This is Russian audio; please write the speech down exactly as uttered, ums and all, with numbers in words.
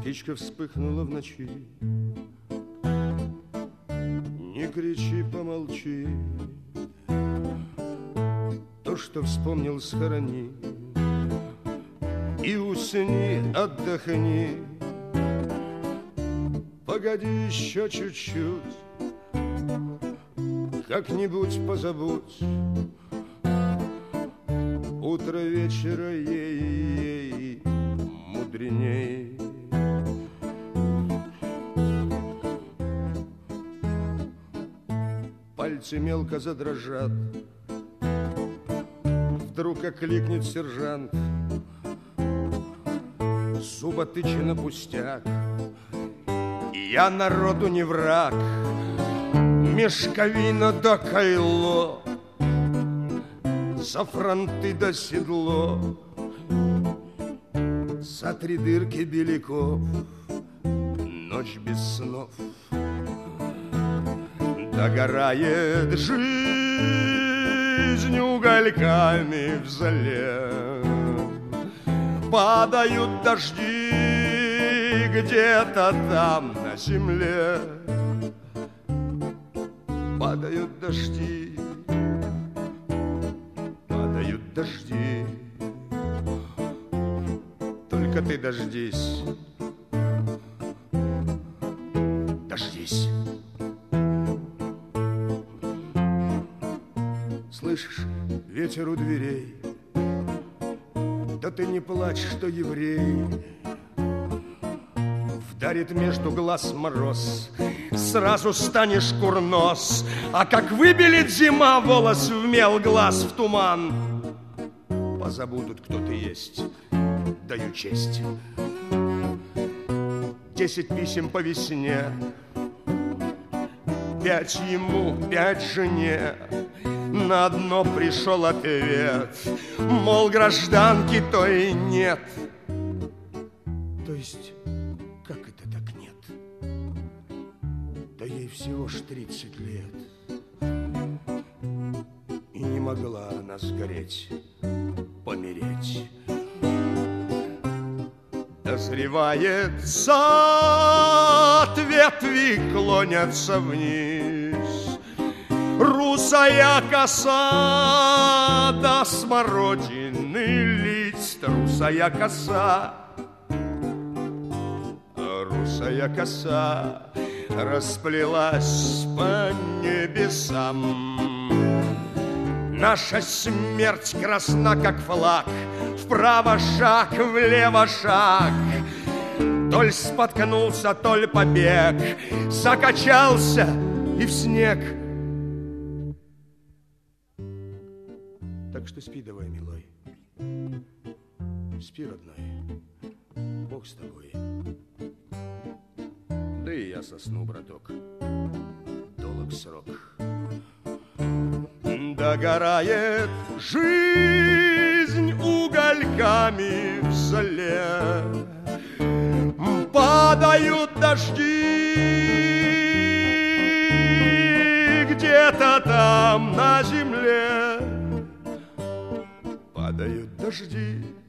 Спичка вспыхнула в ночи. Не кричи, помолчи. То, что вспомнил, схорони. И усни, отдохни. Погоди еще чуть-чуть. Как-нибудь позабудь. Утро вечера ей мудреней. Пальцы мелко задрожат. Вдруг окликнет сержант. Зуботычина пустяк. Я народу не враг. Мешковина да кайло, за фронты да седло, за три дырки беляков, ночь без снов. Догорает жизнь угольками в зале. Падают дожди где-то там на земле. Падают дожди, падают дожди. Только ты дождись, дождись. Слышишь, ветер у дверей. Да ты не плачь, что еврей. Вдарит между глаз мороз, сразу станешь курнос. А как выбелит зима волос в мел, глаз в туман, позабудут, кто ты есть, даю честь. Десять писем по весне, пять ему, пять жене. На одно пришел ответ, мол, гражданки то и нет. То есть, как это так нет? Да ей всего ж тридцать лет. И не могла она сгореть, помереть. Дозревает сад, ветви клонятся вниз. Русая коса до смородины лист. Русая коса, русая коса расплелась по небесам. Наша смерть красна, как флаг. Вправо шаг, влево шаг. Толь споткнулся, толь побег. Закачался и в снег. Так что спи давай, милой. Спи, родной. Бог с тобой. Да и я сосну, браток. Долг срок. Догорает жизнь угольками в зале. Падают дожди где-то там на земле. Падают дожди